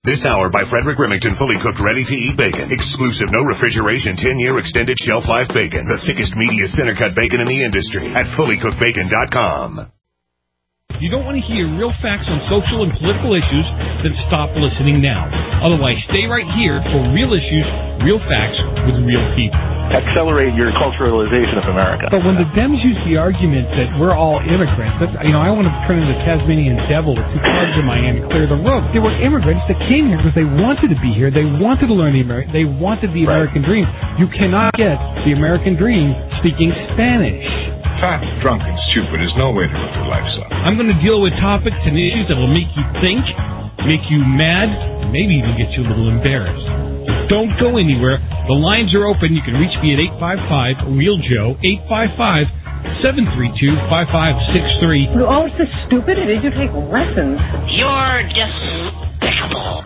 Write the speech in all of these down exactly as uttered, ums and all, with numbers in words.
This hour by Frederick Remington, fully cooked, ready-to-eat bacon. Exclusive, no refrigeration, ten-year extended shelf life bacon. The thickest, meatiest center-cut bacon in the industry at fully cooked bacon dot com. You don't want to hear real facts on social and political issues, then stop listening now. Otherwise, stay right here for real issues, real facts with real people. Accelerate your culturalization of America. But when the Dems use the argument that we're all immigrants, that's, you know, I want to turn into the Tasmanian devil with two clubs in my hand and clear the road. They were immigrants that came here because they wanted to be here. They wanted to learn the American. They wanted the Right. American dream. You cannot get the American dream speaking Spanish. Fat, drunk, and stupid is no way to live your life, son. I'm going to deal with topics and issues that will make you think, make you mad, and maybe even get you a little embarrassed. Don't go anywhere. The lines are open. You can reach me at eight five five, real Joe, eight five five, seven three two, five five six three. You're always so stupid. Did you take lessons? You're despicable.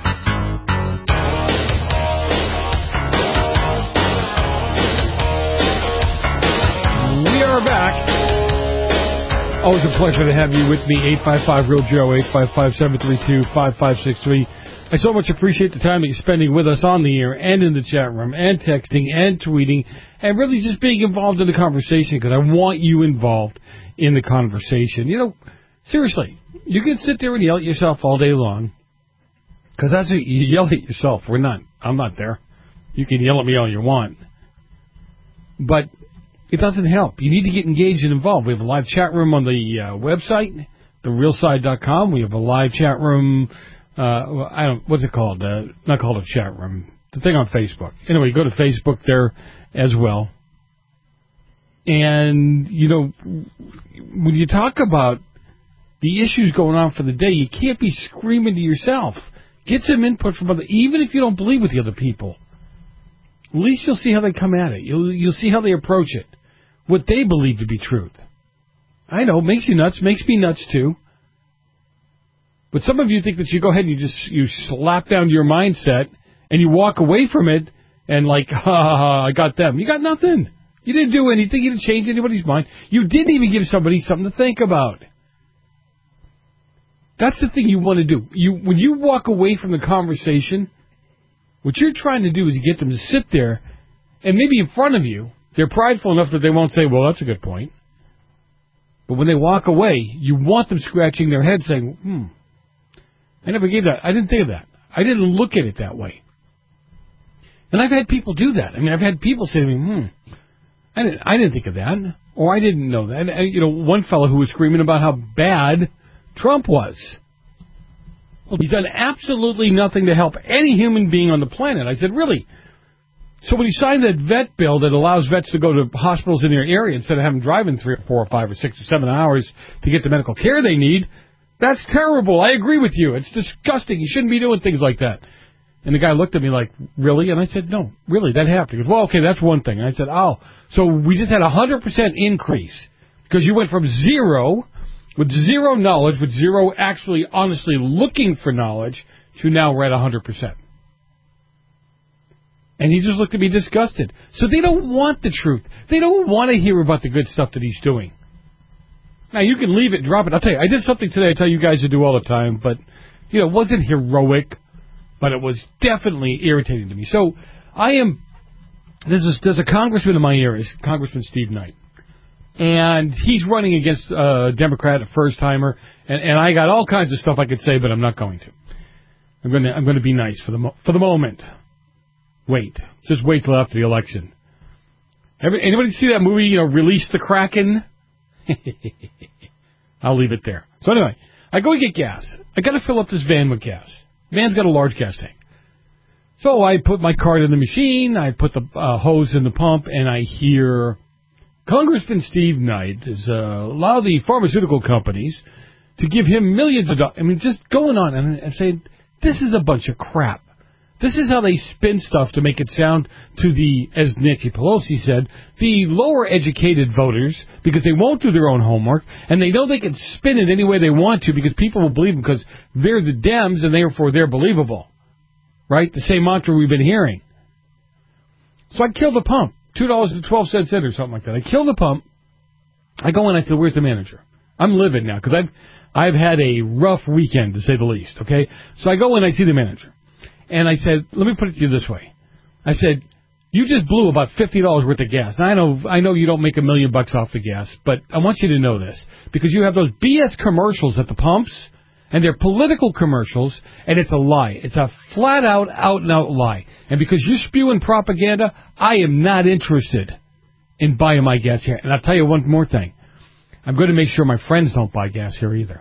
We are back. Always a pleasure to have you with me. eight five five, real Joe, eight five five, seven three two, five five six three. I so much appreciate the time that you're spending with us on the air and in the chat room and texting and tweeting and really just being involved in the conversation because I want you involved in the conversation. You know, seriously, you can sit there and yell at yourself all day long because that's what you yell at yourself. We're not. I'm not there. You can yell at me all you want. But it doesn't help. You need to get engaged and involved. We have a live chat room on the uh, website, the real side dot com. We have a live chat room. Uh, I don't. What's it called? Uh, not called a chat room. The thing on Facebook. Anyway, go to Facebook there as well. And you know, when you talk about the issues going on for the day, you can't be screaming to yourself. Get some input from other, even if you don't believe with the other people. At least you'll see how they come at it. You'll you'll see how they approach it. What they believe to be truth. I know, makes you nuts, makes me nuts too. But some of you think that you go ahead and you just you slap down your mindset and you walk away from it and like, ha ha ha, I got them. You got nothing. You didn't do anything. You didn't change anybody's mind. You didn't even give somebody something to think about. That's the thing you want to do. You when you walk away from the conversation, what you're trying to do is get them to sit there and maybe in front of you, they're prideful enough that they won't say, well, that's a good point. But when they walk away, you want them scratching their head saying, hmm, I never gave that. I didn't think of that. I didn't look at it that way. And I've had people do that. I mean, I've had people say to me, hmm, I didn't, I didn't think of that. Or I didn't know that. And, you know, one fellow who was screaming about how bad Trump was. Well, he's done absolutely nothing to help any human being on the planet. I said, really? So when he signed that vet bill that allows vets to go to hospitals in their area instead of having driving three or four or five or six or seven hours to get the medical care they need, that's terrible. I agree with you. It's disgusting. You shouldn't be doing things like that. And the guy looked at me like, really? And I said, no, really, that happened. He goes, well, okay, that's one thing. And I said, oh, so we just had a one hundred percent increase because you went from zero, with zero knowledge, with zero actually honestly looking for knowledge, to now we're at one hundred percent. And he just looked at me disgusted. So they don't want the truth. They don't want to hear about the good stuff that he's doing. Now, you can leave it, drop it. I'll tell you, I did something today I tell you guys to do all the time, but, you know, it wasn't heroic, but it was definitely irritating to me. So I am, there's a, there's a congressman in my area, Congressman Steve Knight, and he's running against a Democrat, a first-timer, and, and I got all kinds of stuff I could say, but I'm not going to. I'm going to I'm going to be nice for the mo- for the moment. Wait. Just wait till after the election. Every, anybody see that movie, you know, Release the Kraken? I'll leave it there. So anyway, I go to get gas. I got to fill up this van with gas. Van's got a large gas tank. So I put my card in the machine, I put the uh, hose in the pump, and I hear Congressman Steve Knight is uh, allow the pharmaceutical companies to give him millions of dollars. I mean, just going on and, and saying, this is a bunch of crap. This is how they spin stuff to make it sound to the, as Nancy Pelosi said, the lower educated voters, because they won't do their own homework, and they know they can spin it any way they want to because people will believe them because they're the Dems and therefore they're believable. Right? The same mantra we've been hearing. So I killed the pump. two dollars and twelve cents in or something like that. I killed the pump. I go in, I said, where's the manager? I'm livid now because I've, I've had a rough weekend, to say the least, okay? So I go in, I see the manager. And I said, let me put it to you this way. I said, you just blew about fifty dollars worth of gas. Now, I know I know you don't make a million bucks off the gas, but I want you to know this. Because you have those B S commercials at the pumps, and they're political commercials, and it's a lie. It's a flat-out, out-and-out lie. And because you're spewing propaganda, I am not interested in buying my gas here. And I'll tell you one more thing. I'm going to make sure my friends don't buy gas here either.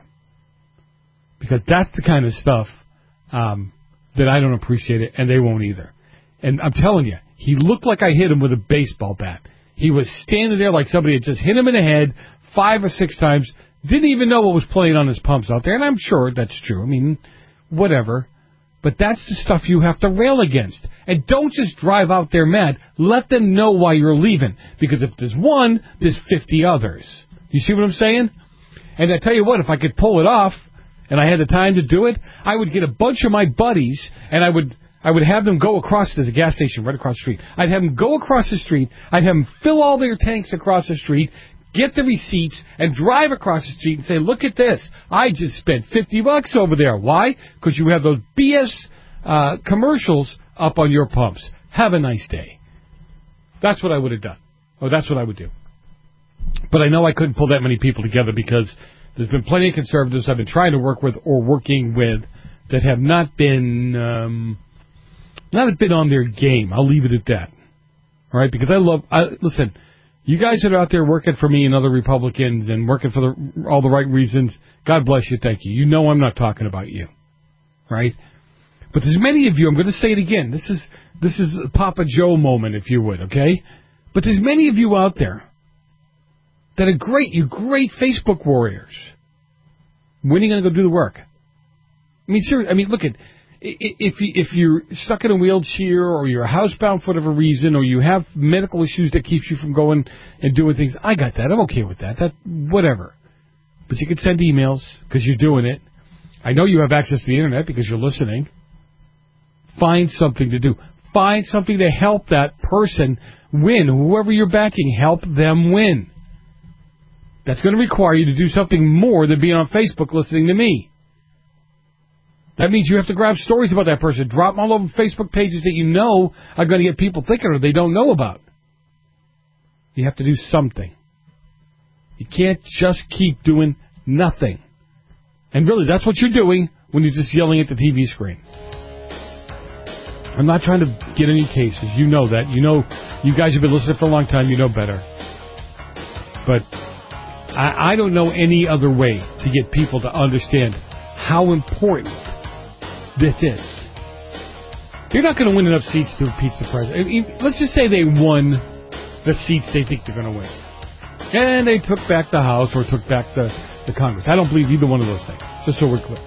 Because that's the kind of stuff um, that I don't appreciate it, and they won't either. And I'm telling you, he looked like I hit him with a baseball bat. He was standing there like somebody had just hit him in the head five or six times, didn't even know what was playing on his pumps out there, and I'm sure that's true. I mean, whatever. But that's the stuff you have to rail against. And don't just drive out there mad. Let them know why you're leaving. Because if there's one, there's fifty others. You see what I'm saying? And I tell you what, if I could pull it off, and I had the time to do it, I would get a bunch of my buddies, and I would I would have them go across, there's a gas station right across the street. I'd have them go across the street, I'd have them fill all their tanks across the street, get the receipts, and drive across the street and say, look at this, I just spent fifty bucks over there. Why? Because you have those B S uh, commercials up on your pumps. Have a nice day. That's what I would have done. Or that's what I would do. But I know I couldn't pull that many people together because there's been plenty of conservatives I've been trying to work with or working with that have not been um, not been on their game. I'll leave it at that. All right? Because I love, I, listen, you guys that are out there working for me and other Republicans and working for the, all the right reasons, God bless you, thank you. You know I'm not talking about you. Right? But there's many of you, I'm going to say it again, this is this is a Papa Joe moment, if you would, okay? But there's many of you out there that are great, you're great Facebook warriors. When are you going to go do the work? I mean, seriously, I mean, look at, if, you, if you're stuck in a wheelchair or you're housebound for whatever reason or you have medical issues that keeps you from going and doing things, I got that. I'm okay with that. That whatever. But you can send emails because you're doing it. I know you have access to the Internet because you're listening. Find something to do. Find something to help that person win. Whoever you're backing, help them win. That's going to require you to do something more than being on Facebook listening to me. That means you have to grab stories about that person, drop them all over Facebook pages that you know are going to get people thinking or they don't know about. You have to do something. You can't just keep doing nothing. And really, that's what you're doing when you're just yelling at the T V screen. I'm not trying to get any cases. You know that. You know, you guys have been listening for a long time. You know better. But I, I don't know any other way to get people to understand how important this is. You're not going to win enough seats to impeach the president. I mean, let's just say they won the seats they think they're going to win. And they took back the House or took back the, the Congress. I don't believe either one of those things, just so we're clear.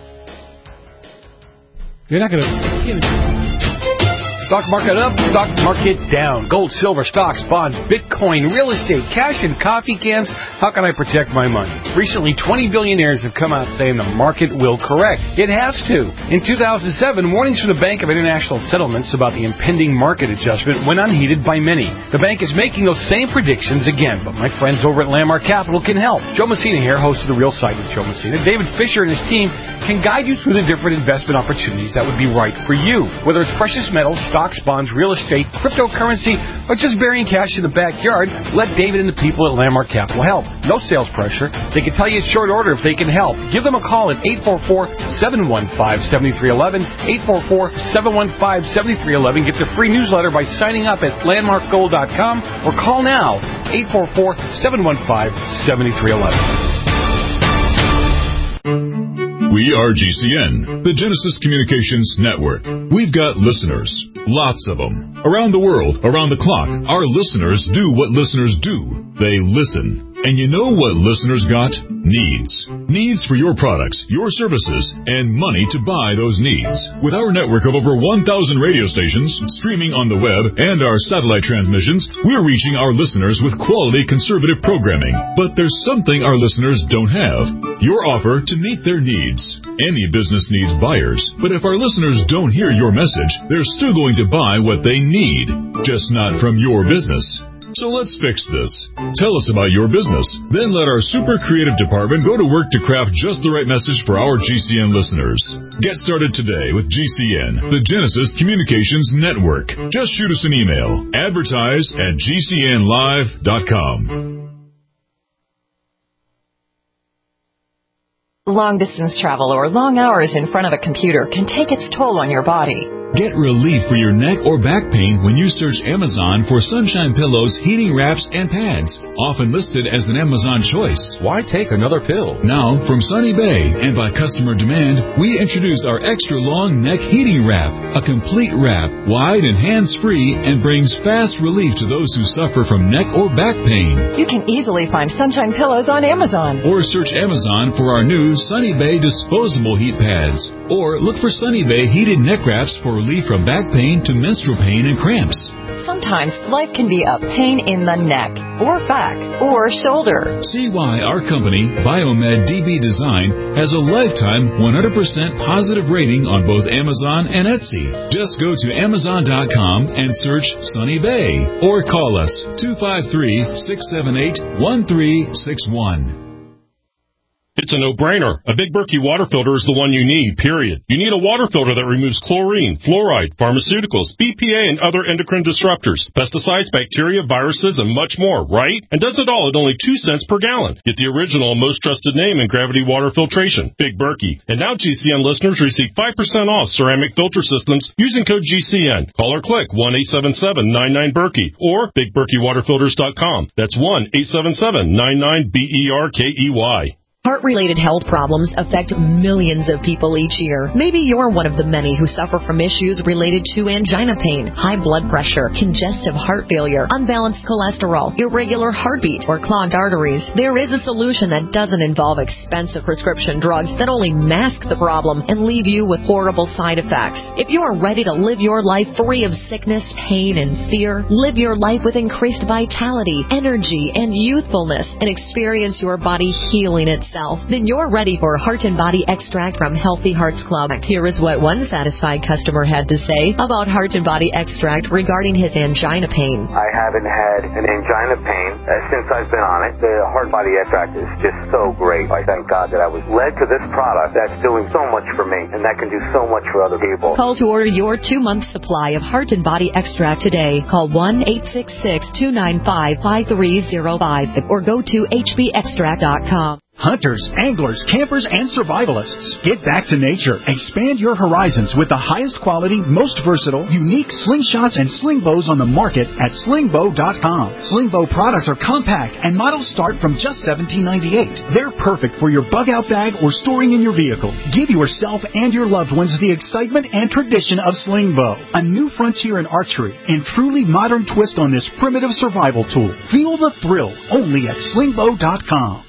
You're not going to... Stock market up, stock market down. Gold, silver, stocks, bonds, Bitcoin, real estate, cash, and coffee cans. How can I protect my money? Recently, twenty billionaires have come out saying the market will correct. It has to. In two thousand seven, warnings from the Bank of International Settlements about the impending market adjustment went unheeded by many. The bank is making those same predictions again, but my friends over at Landmark Capital can help. Joe Messina here, host of The Real Side with Joe Messina. David Fisher and his team can guide you through the different investment opportunities that would be right for you. Whether it's precious metals, stocks, bonds, real estate, cryptocurrency, or just burying cash in the backyard, let David and the people at Landmark Capital help. No sales pressure. They can tell you in short order if they can help. Give them a call at eight four four, seven one five, seven three one one, eight four four, seven one five, seven three one one. Get their free newsletter by signing up at landmark gold dot com or call now, eight four four, seven one five, seven three one one. We are G C N, the Genesis Communications Network. We've got listeners, lots of them. Around the world, around the clock, our listeners do what listeners do. They listen. And you know what listeners got? Needs. Needs for your products, your services, and money to buy those needs. With our network of over one thousand radio stations, streaming on the web, and our satellite transmissions, we're reaching our listeners with quality conservative programming. But there's something our listeners don't have. Your offer to meet their needs. Any business needs buyers, but if our listeners don't hear your message, they're still going to buy what they need, just not from your business. So let's fix this. Tell us about your business. Then let our super creative department go to work to craft just the right message for our G C N listeners. Get started today with G C N, the Genesis Communications Network. Just shoot us an email. Advertise at G C N live dot com. Long-distance travel or long hours in front of a computer can take its toll on your body. Get relief for your neck or back pain when you search Amazon for Sunshine Pillows, heating wraps, and pads, often listed as an Amazon choice. Why take another pill? Now, from Sunny Bay and by customer demand, we introduce our extra long neck heating wrap, a complete wrap, wide and hands-free, and brings fast relief to those who suffer from neck or back pain. You can easily find Sunshine Pillows on Amazon. Or search Amazon for our new Sunny Bay disposable heat pads. Or look for Sunny Bay heated neck wraps for relief from back pain to menstrual pain and cramps. Sometimes life can be a pain in the neck, or back, or shoulder. See why our company, Biomed D B Design, has a lifetime one hundred percent positive rating on both Amazon and Etsy. Just go to Amazon dot com and search Sunny Bay, or call us two five three, six seven eight, one three six one. It's a no-brainer. A Big Berkey water filter is the one you need, period. You need a water filter that removes chlorine, fluoride, pharmaceuticals, B P A, and other endocrine disruptors, pesticides, bacteria, viruses, and much more, right? And does it all at only two cents per gallon. Get the original and most trusted name in gravity water filtration, Big Berkey. And now G C N listeners receive five percent off ceramic filter systems using code G C N. Call or click one eight seven seven, nine nine, Berkey or big berkey water filters dot com. That's one eight seven seven, nine nine, B E R K E Y. Heart-related health problems affect millions of people each year. Maybe you're one of the many who suffer from issues related to angina pain, high blood pressure, congestive heart failure, unbalanced cholesterol, irregular heartbeat, or clogged arteries. There is a solution that doesn't involve expensive prescription drugs that only mask the problem and leave you with horrible side effects. If you are ready to live your life free of sickness, pain, and fear, live your life with increased vitality, energy, and youthfulness, and experience your body healing itself, then you're ready for Heart and Body Extract from Healthy Hearts Club. Here is what one satisfied customer had to say about Heart and Body Extract regarding his angina pain. I haven't had an angina pain uh, since I've been on it. The Heart and Body Extract is just so great. I thank God that I was led to this product that's doing so much for me, and that can do so much for other people. Call to order your two-month supply of Heart and Body Extract today. Call one eight six six, two nine five, five three zero five or go to H B extract dot com. Hunters, anglers, campers, and survivalists. Get back to nature. Expand your horizons with the highest quality, most versatile, unique slingshots and sling bows on the market at sling bow dot com. Sling bow products are compact and models start from just seventeen ninety-eight. They're perfect for your bug-out bag or storing in your vehicle. Give yourself and your loved ones the excitement and tradition of sling bow. A new frontier in archery and truly modern twist on this primitive survival tool. Feel the thrill only at sling bow dot com.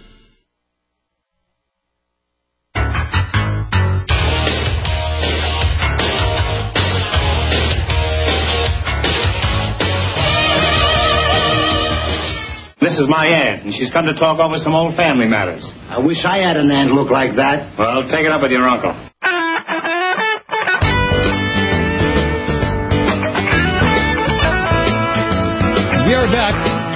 This is my aunt, and she's come to talk over some old family matters. I wish I had an aunt look like that. Well, take it up with your uncle. We are back.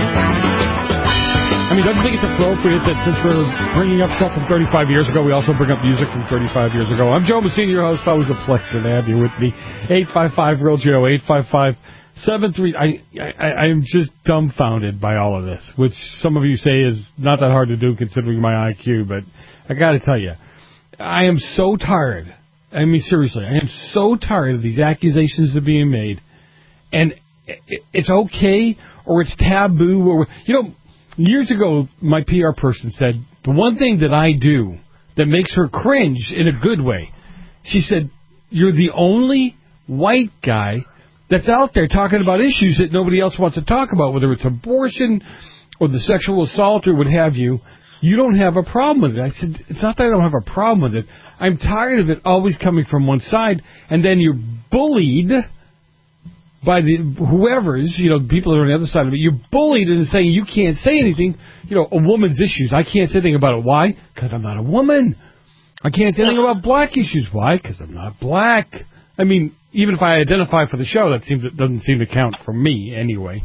I mean, don't you think it's appropriate that since we're bringing up stuff from thirty-five years ago, we also bring up music from thirty-five years ago? I'm Joe Messina, your host. Always a pleasure to have you with me. eight five five, real Joe, eight five five, seven three. I, I, I'm just dumbfounded by all of this, which some of you say is not that hard to do considering my I Q, but I got to tell you, I am so tired. I mean, seriously, I am so tired of these accusations that are being made, and it's okay or it's taboo. Or, you know, years ago, my P R person said, the one thing that I do that makes her cringe in a good way, she said, you're the only white guy that's out there talking about issues that nobody else wants to talk about, whether it's abortion or the sexual assault or what have you. You don't have a problem with it. I said, it's not that I don't have a problem with it. I'm tired of it always coming from one side, and then you're bullied by the whoever's, you know, people that are on the other side of it. You're bullied into saying you can't say anything. You know, a woman's issues, I can't say anything about it. Why? Because I'm not a woman. I can't say anything about black issues. Why? Because I'm not black. I mean, even if I identify for the show, that seems that doesn't seem to count for me anyway.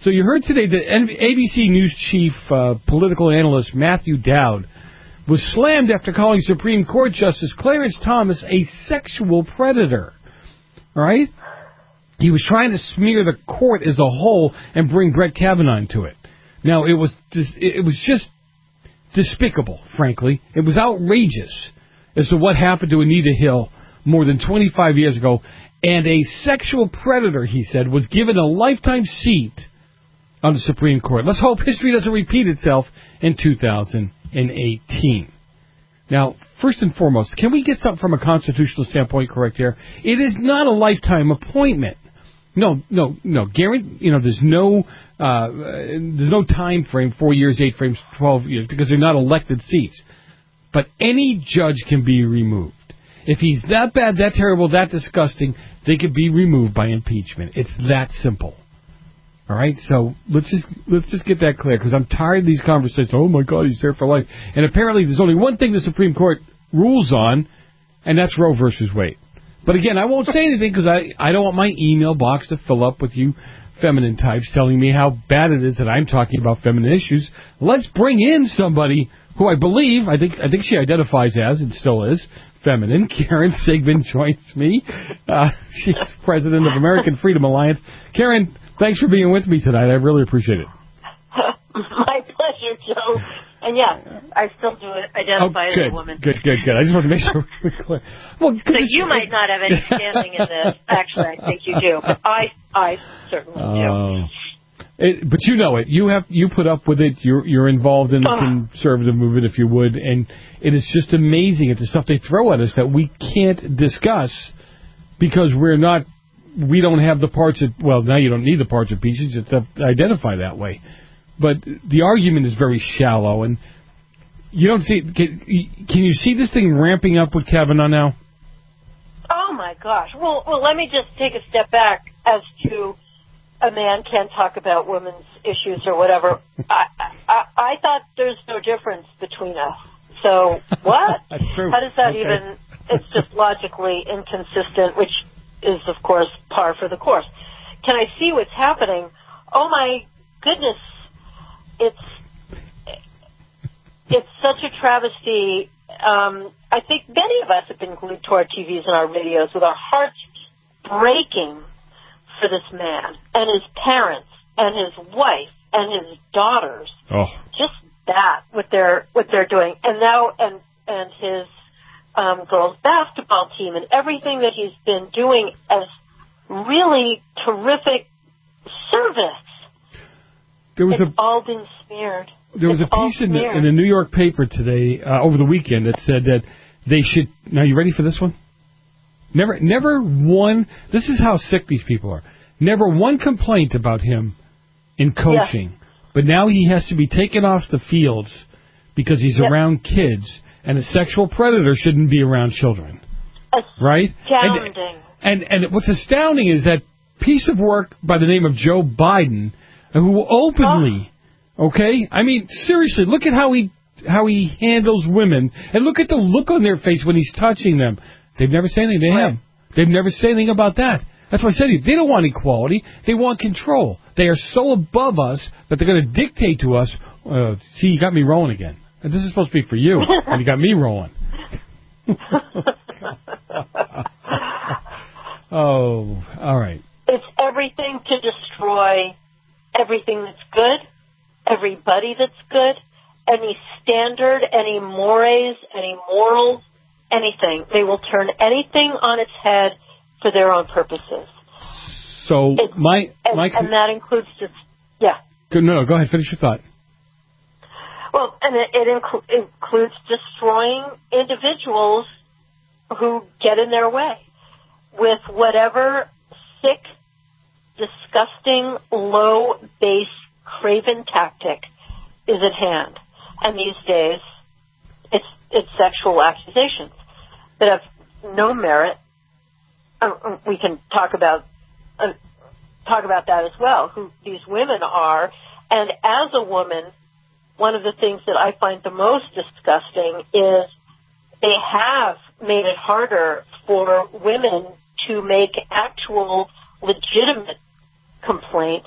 So you heard today that A B C News chief uh, political analyst Matthew Dowd was slammed after calling Supreme Court Justice Clarence Thomas a sexual predator. All right? He was trying to smear the court as a whole and bring Brett Kavanaugh into it. Now, it was dis- it was just despicable, frankly. It was outrageous as to what happened to Anita Hill more than twenty-five years ago. And a sexual predator, he said, was given a lifetime seat on the Supreme Court. Let's hope history doesn't repeat itself in two thousand eighteen. Now, first and foremost, can we get something from a constitutional standpoint correct here? It is not a lifetime appointment. No, no, no. Gary, you know, there's no, uh, there's no time frame, four years, eight frames, twelve years, because they're not elected seats. But any judge can be removed. If he's that bad, that terrible, that disgusting, they could be removed by impeachment. It's that simple. All right, so let's just let's just get that clear, because I'm tired of these conversations. Oh my God, he's there for life. And apparently, there's only one thing the Supreme Court rules on, and that's Roe versus Wade. But again, I won't say anything because I I don't want my email box to fill up with you feminine types telling me how bad it is that I'm talking about feminine issues. Let's bring in somebody who I believe I think I think she identifies as and still is feminine. Karen Sigmund joins me. Uh, she's president of American Freedom Alliance. Karen, thanks for being with me tonight. I really appreciate it. My pleasure, Joe. And yeah, I still do identify oh, good, as a woman. Good, good, good. I just want to make sure we're clear. Well, so you might not have any standing in this. Actually, I think you do, but I, I certainly do. Uh, it, but you know it. You have you put up with it. You're you're involved in the uh, conservative movement, if you would, and it is just amazing at the stuff they throw at us that we can't discuss because we're not. We don't have the parts that. Well, now you don't need the parts of pieces to identify that way. But the argument is very shallow, and you don't see. Can, can you see this thing ramping up with Kavanaugh now? Oh my gosh! Well, well, let me just take a step back as to a man can't talk about women's issues or whatever. I, I I thought there's no difference between us. So what? That's true. How does that okay. even? It's just logically inconsistent, which is of course par for the course. Can I see what's happening? Oh my goodness! It's it's such a travesty. Um, I think many of us have been glued to our T Vs and our radios with our hearts breaking for this man and his parents and his wife and his daughters. Oh. Just that, what they're what they're doing, and now and and his um, girls basketball team and everything that he's been doing as really terrific service. There was it's a, all been smeared. There was it's a piece in the, smeared. in the New York paper today, uh, over the weekend, that said that they should... Now, you ready for this one? Never never one... This is how sick these people are. Never one complaint about him in coaching. Yeah. But now he has to be taken off the fields because he's yep. around kids, and a sexual predator shouldn't be around children. Right? Astounding. And, and, and what's astounding is that piece of work by the name of Joe Biden... who openly, okay? I mean, seriously, look at how he how he handles women, and look at the look on their face when he's touching them. They've never said anything to him. They've never said anything about that. That's why I said to you, they don't want equality. They want control. They are so above us that they're going to dictate to us. Uh, see, you got me rolling again. This is supposed to be for you, and you got me rolling. Oh, all right. It's everything to destroy everything that's good, everybody that's good, any standard, any mores, any morals, anything. They will turn anything on its head for their own purposes. So it's, my, and, my and that includes just yeah. No, no, go ahead. Finish your thought. Well, and it, it inclu- includes destroying individuals who get in their way with whatever sick, disgusting, low base, craven tactic is at hand. And these days, it's it's sexual accusations that have no merit. Uh, we can talk about uh, talk about that as well. Who these women are, and as a woman, one of the things that I find the most disgusting is they have made it harder for women to make actual legitimate complaints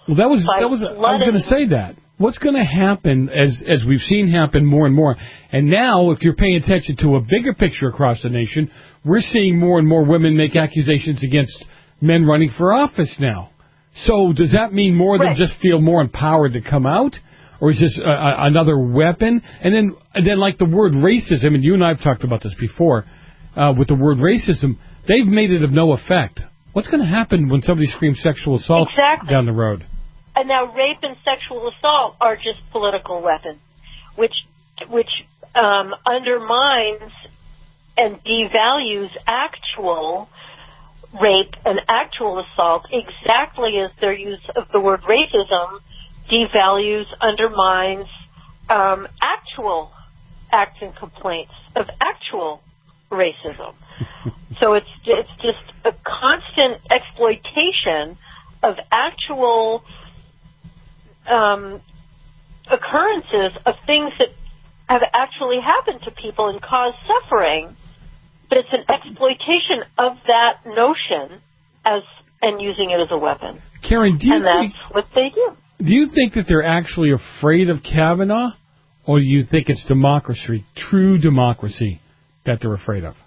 Well, that was by that was I was flooding. going to say that. What's going to happen, as as we've seen happen more and more, and now if you're paying attention to a bigger picture across the nation, we're seeing more and more women make accusations against men running for office now. So does that mean more right. than just feel more empowered to come out? Or is this a, a, another weapon? And then, and then, like the word racism, and you and I have talked about this before, uh, with the word racism, they've made it of no effect. What's going to happen when somebody screams sexual assault exactly. down the road? And now rape and sexual assault are just political weapons, which which um, undermines and devalues actual rape and actual assault, exactly as their use of the word racism devalues, undermines um, actual acts and complaints of actual racism. So it's it's just a constant exploitation of actual um, occurrences of things that have actually happened to people and caused suffering, but it's an exploitation of that notion as and using it as a weapon. Karen, do you and think, that's what they do. Do you think that they're actually afraid of Kavanaugh, or do you think it's democracy, true democracy, that they're afraid of?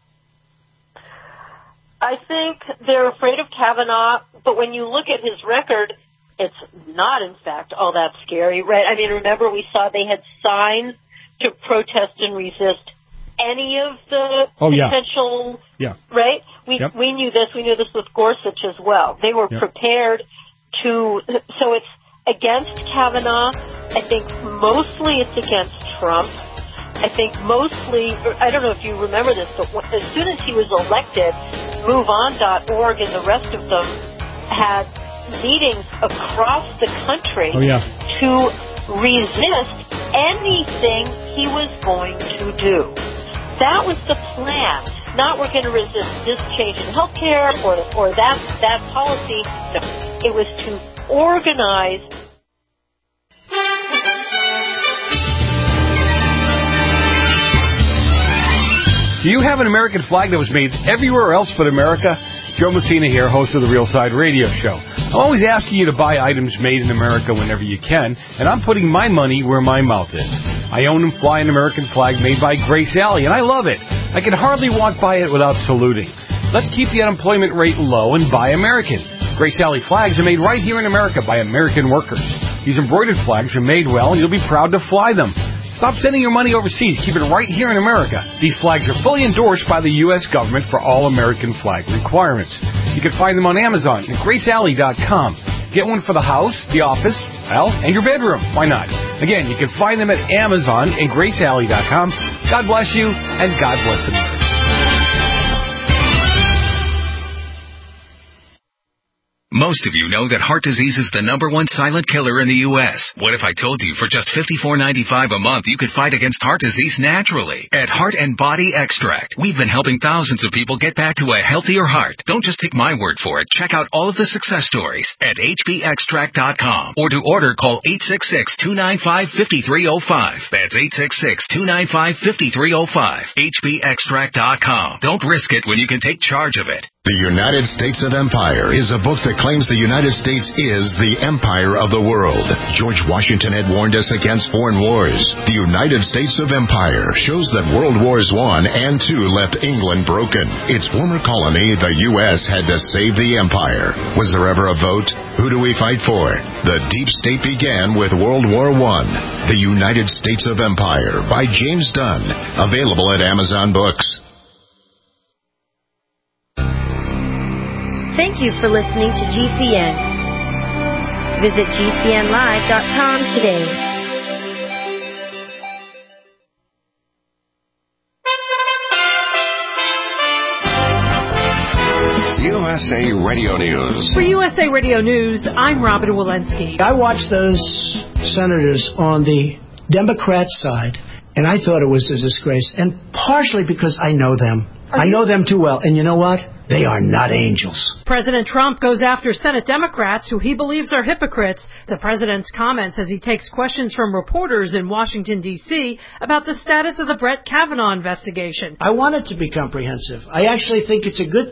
I think they're afraid of Kavanaugh, but when you look at his record, it's not, in fact, all that scary, right? I mean, remember we saw they had signs to protest and resist any of the oh, yeah. potential, yeah. right? We yep. we knew this. We knew this with Gorsuch as well. They were yep. prepared to, so it's against Kavanaugh. I think mostly it's against Trump. I think mostly, I don't know if you remember this, but as soon as he was elected, move on dot org and the rest of them had meetings across the country oh, yeah. to resist anything he was going to do. That was the plan. Not we're going to resist this change in health care or, or that, that policy. No. It was to organize. Do you have an American flag that was made everywhere else but America? Joe Messina here, host of the Real Side Radio Show. I'm always asking you to buy items made in America whenever you can, and I'm putting my money where my mouth is. I own and fly an American flag made by Grace Alley, and I love it. I can hardly walk by it without saluting. Let's keep the unemployment rate low and buy American. Grace Alley flags are made right here in America by American workers. These embroidered flags are made well, and you'll be proud to fly them. Stop sending your money overseas. Keep it right here in America. These flags are fully endorsed by the U S government for all American flag requirements. You can find them on Amazon and grace alley dot com. Get one for the house, the office, well, and your bedroom. Why not? Again, you can find them at Amazon and grace alley dot com. God bless you, and God bless America. Most of you know that heart disease is the number one silent killer in the U S What if I told you for just fifty-four ninety-five a month you could fight against heart disease naturally? At Heart and Body Extract, we've been helping thousands of people get back to a healthier heart. Don't just take my word for it. Check out all of the success stories at h b extract dot com. Or to order, call eight six six, two nine five, five three zero five. That's eight six six, two nine five, five three zero five. h b extract dot com. Don't risk it when you can take charge of it. The United States of Empire is a book that claims the United States is the empire of the world. George Washington had warned us against foreign wars. The United States of Empire shows that World Wars One and Two left England broken. Its former colony, the U S, had to save the empire. Was there ever a vote? Who do we fight for? The deep state began with World War One. The United States of Empire by James Dunn. Available at Amazon Books. Thank you for listening to G C N. Visit G C N live dot com today. U S A Radio News. For U S A Radio News, I'm Robin Walensky. I watched those senators on the Democrat side, and I thought it was a disgrace, and partially because I know them. Are I you? know them too well, and you know what? They are not angels. President Trump goes after Senate Democrats who he believes are hypocrites. The president's comments as he takes questions from reporters in Washington, D C about the status of the Brett Kavanaugh investigation. I want it to be comprehensive. I actually think it's a good thing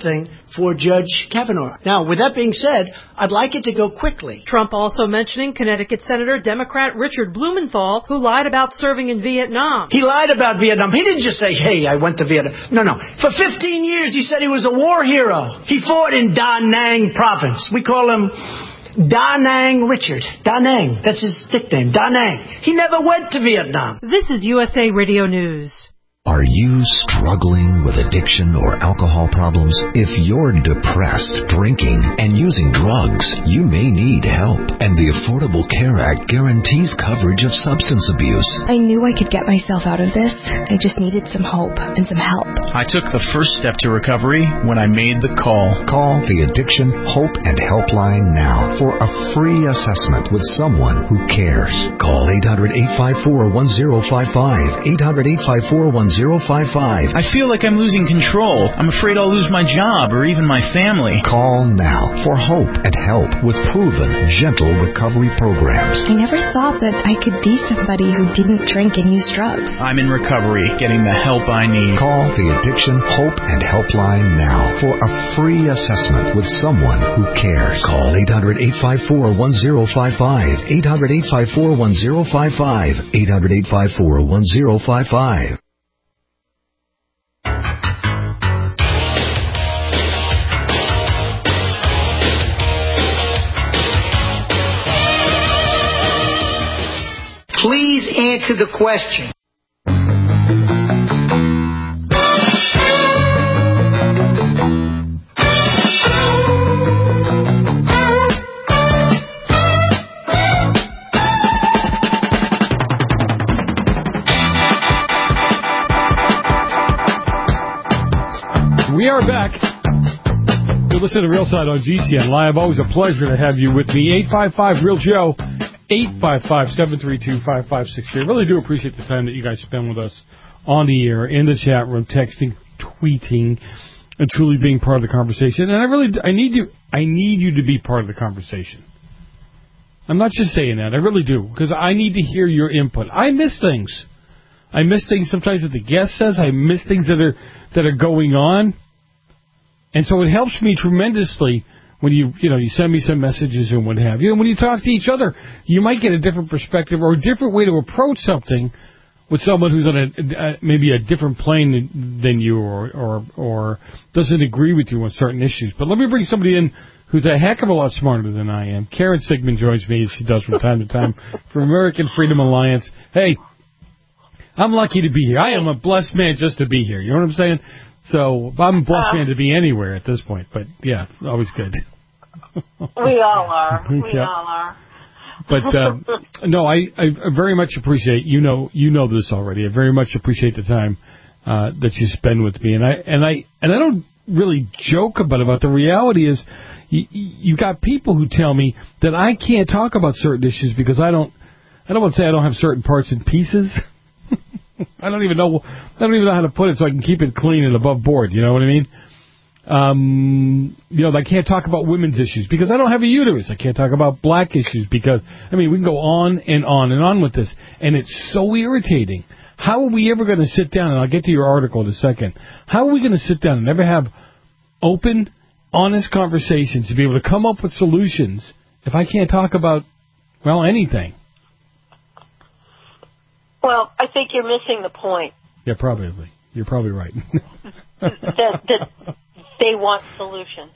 for Judge Kavanaugh. Now, with that being said, I'd like it to go quickly. Trump also mentioning Connecticut Senator Democrat Richard Blumenthal, who lied about serving in Vietnam. He lied about Vietnam. He didn't just say, hey, I went to Vietnam. No, no. For fifteen years, he said he was a war hero. He fought in Da Nang province. We call him Da Nang Richard. Da Nang. That's his nickname. Da Nang. He never went to Vietnam. This is U S A Radio News. Are you struggling with addiction or alcohol problems? If you're depressed, drinking, and using drugs, you may need help. And the Affordable Care Act guarantees coverage of substance abuse. I knew I could get myself out of this. I just needed some hope and some help. I took the first step to recovery when I made the call. Call the Addiction Hope and Helpline now for a free assessment with someone who cares. Call eight hundred, eight five four, one zero five five, eight hundred, eight five four, one zero five five. I feel like I'm losing control. I'm afraid I'll lose my job or even my family. Call now for hope and help with proven, gentle recovery programs. I never thought that I could be somebody who didn't drink and use drugs. I'm in recovery, getting the help I need. Call the Addiction Hope and Helpline now for a free assessment with someone who cares. Call eight hundred, eight five four, one zero five five, eight hundred, eight five four, one zero five five, eight hundred, eight five four, one zero five five. Please answer the question. We are back. You listen to Real Side on G C N Live. Always a pleasure to have you with me. eight five five Real Joe. eight five five, seven three two, five five six three. I really do appreciate the time that you guys spend with us on the air, in the chat room, texting, tweeting, and truly being part of the conversation. And I really, I need you, I need you to be part of the conversation. I'm not just saying that. I really do, because I need to hear your input. I miss things. I miss things sometimes that the guest says. I miss things that are that are going on. And so it helps me tremendously when you, you know, you send me some messages and what have you. And when you talk to each other, you might get a different perspective or a different way to approach something with someone who's on a, a maybe a different plane than you or, or or doesn't agree with you on certain issues. But let me bring somebody in who's a heck of a lot smarter than I am. Karen Sigmund joins me, as she does from time to time, from American Freedom Alliance. Hey, I'm lucky to be here. I am a blessed man just to be here. You know what I'm saying? So I'm a blessed uh, man to be anywhere at this point. But, yeah, always good. We all are. We yeah. all are. But, uh, no, I, I very much appreciate, you know, you know this already. I very much appreciate the time uh, that you spend with me. And I, and I, and I don't really joke about it, but the reality is you, you got people who tell me that I can't talk about certain issues because I don't, I don't want to say I don't have certain parts and pieces. I don't even know. I don't even know how to put it so I can keep it clean and above board. You know what I mean? Um, you know, I can't talk about women's issues because I don't have a uterus. I can't talk about black issues because, I mean, we can go on and on and on with this, and it's so irritating. How are we ever going to sit down? And I'll get to your article in a second. How are we going to sit down and ever have open, honest conversations to be able to come up with solutions if I can't talk about, well, anything? Well, I think you're missing the point. Yeah, probably. You're probably right. that, that they want solutions.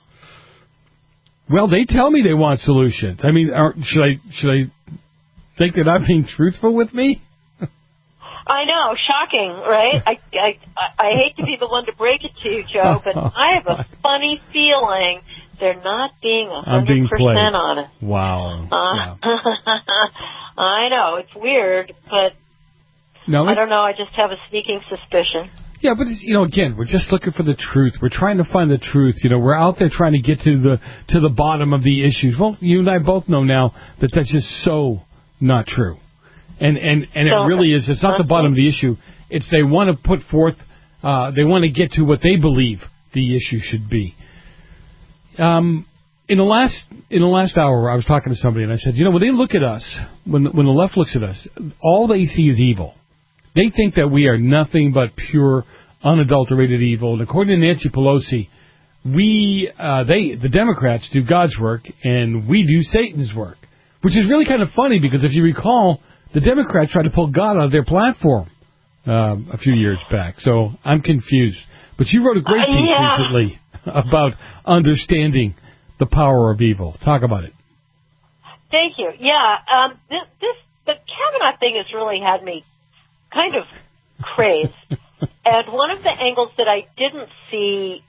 Well, they tell me they want solutions. I mean, are, should I should I think they're not being truthful with me? I know, shocking, right? I, I I hate to be the one to break it to you, Joe, but I have a funny feeling they're not being a hundred percent honest. Wow. Uh, yeah. I know, it's weird, but no, I don't know, I just have a sneaking suspicion. Yeah, but it's, you know, again, we're just looking for the truth. We're trying to find the truth. You know, we're out there trying to get to the to the bottom of the issues. Well, you and I both know now that that's just so not true. And and, and so, it really is. It's not the bottom of the issue. It's they want to put forth, uh, they want to get to what they believe the issue should be. Um, in the last in the last hour, I was talking to somebody, and I said, you know, when they look at us, when when the left looks at us, all they see is evil. They think that we are nothing but pure, unadulterated evil. And according to Nancy Pelosi, we, uh, they, the Democrats do God's work, and we do Satan's work, which is really kind of funny because if you recall, the Democrats tried to pull God out of their platform uh, a few years back. So I'm confused. But you wrote a great piece uh, yeah. recently about understanding the power of evil. Talk about it. Thank you. Yeah, um, this, this the Kavanaugh thing has really had me kind of crazed. And one of the angles that I didn't see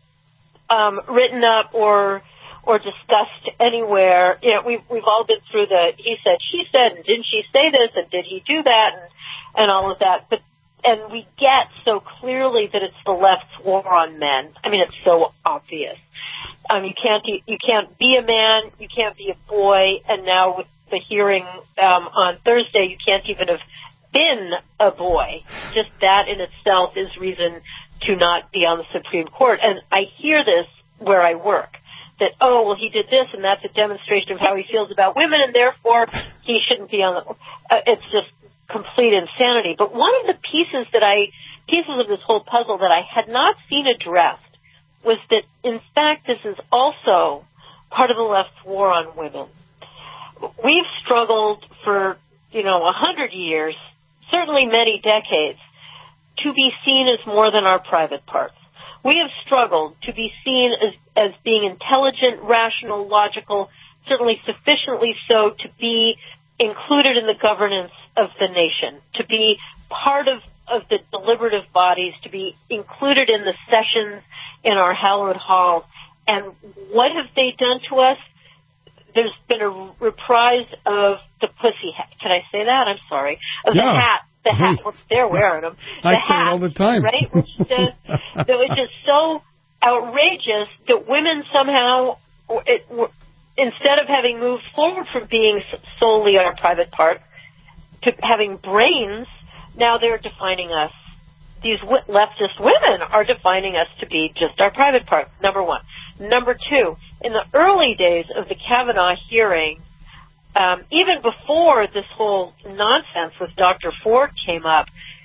um, written up or or discussed anywhere, you know, we've, we've all been through the he said, she said, and didn't she say this, and did he do that, and, and all of that. But and we get so clearly that it's the left's war on men. I mean, it's so obvious. Um, you can't you can't be a man, you can't be a boy, and now with the hearing um, on Thursday, you can't even have been a boy. Just that in itself is reason to not be on the Supreme Court. And I hear this where I work, that, oh, well, he did this, and that's a demonstration of how he feels about women, and therefore he shouldn't be on the... Uh, it's just complete insanity. But one of the pieces that I... pieces of this whole puzzle that I had not seen addressed was that, in fact, this is also part of the left's war on women. We've struggled for, you know, a hundred years, certainly many decades, to be seen as more than our private parts. We have struggled to be seen as, as being intelligent, rational, logical, certainly sufficiently so to be included in the governance of the nation, to be part of, of the deliberative bodies, to be included in the sessions in our hallowed halls. And what have they done to us? There's been a reprise of the pussy hat. Can I say that? I'm sorry. Of yeah. the hat. The hat. Well, they're wearing them. The I hat, say it all the time. Right? Which says that was just so outrageous that women somehow, it, instead of having moved forward from being solely our private part to having brains, now they're defining us. These leftist women are defining us to be just our private part, number one. Number two, in the early days of the Kavanaugh hearing, um, even before this whole nonsense with Doctor Ford came up,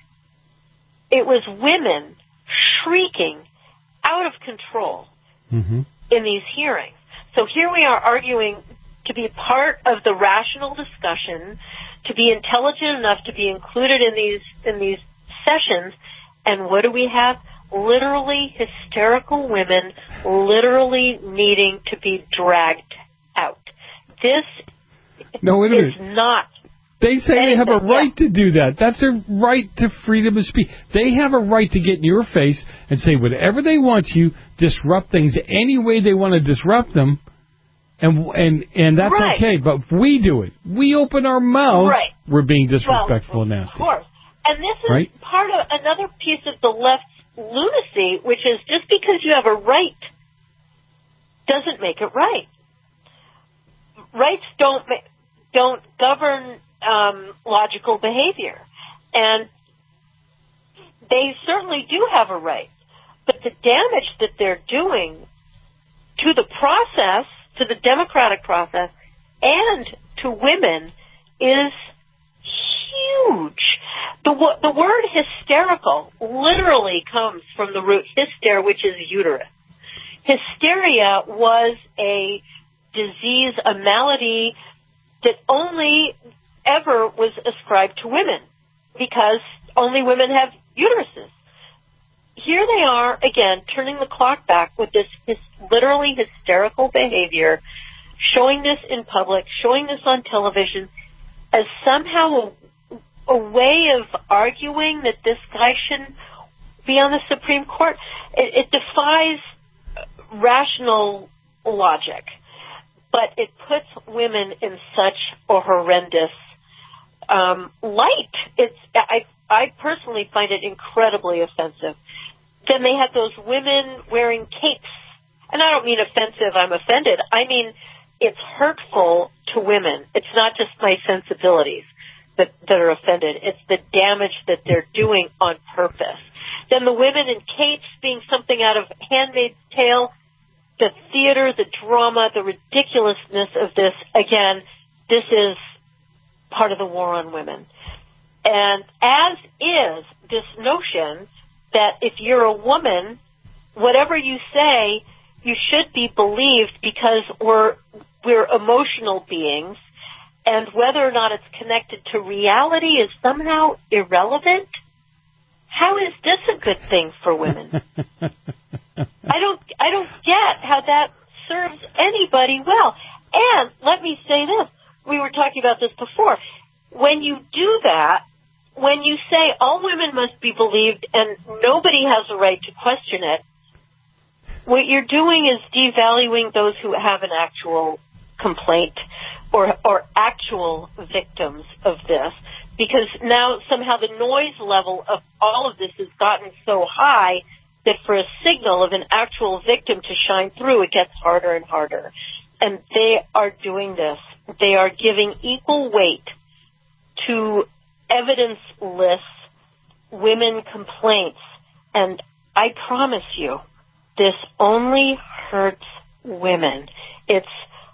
it was women shrieking out of control mm-hmm. in these hearings. So here we are arguing to be part of the rational discussion, to be intelligent enough to be included in these in these sessions. And what do we have? Literally hysterical women literally needing to be dragged out. This no, wait a is minute. not... They say they have a right yeah. to do that. That's their right to freedom of speech. They have a right to get in your face and say whatever they want to, disrupt things any way they want to disrupt them, and and and that's right. okay. But if we do it, we open our mouths, right. we're being disrespectful well, and nasty. Of course. And this is right? part of another piece of the left's lunacy, which is just because you have a right doesn't make it right. Rights don't ma- don't govern um, logical behavior, and they certainly do have a right. But the damage that they're doing to the process, to the democratic process, and to women is huge. The, the word hysterical literally comes from the root hyster, which is uterus. Hysteria was a disease, a malady that only ever was ascribed to women because only women have uteruses. Here they are, again, turning the clock back with this his, literally hysterical behavior, showing this in public, showing this on television as somehow a, a way of arguing that this guy shouldn't be on the Supreme Court. It, it defies rational logic, but it puts women in such a horrendous um, light. It's I I personally find it incredibly offensive. Then they have those women wearing capes, and I don't mean offensive. I'm offended. I mean it's hurtful to women. It's not just my sensibilities that that are offended. It's the damage that they're doing on purpose. Then the women in capes being something out of Handmaid's Tale. The theater, the drama, the ridiculousness of this, again, this is part of the war on women. And as is this notion that if you're a woman, whatever you say you should be believed because we're we're emotional beings, and whether or not it's connected to reality is somehow irrelevant. How is this a good thing for women? I don't I don't get how that serves anybody well. And let me say this. We were talking about this before. When you do that, when you say all women must be believed and nobody has a right to question it, what you're doing is devaluing those who have an actual complaint or or actual victims of this, because now somehow the noise level of all of this has gotten so high that for a signal of an actual victim to shine through, it gets harder and harder. And they are doing this. They are giving equal weight to evidence-less women complaints. And I promise you, this only hurts women. It's,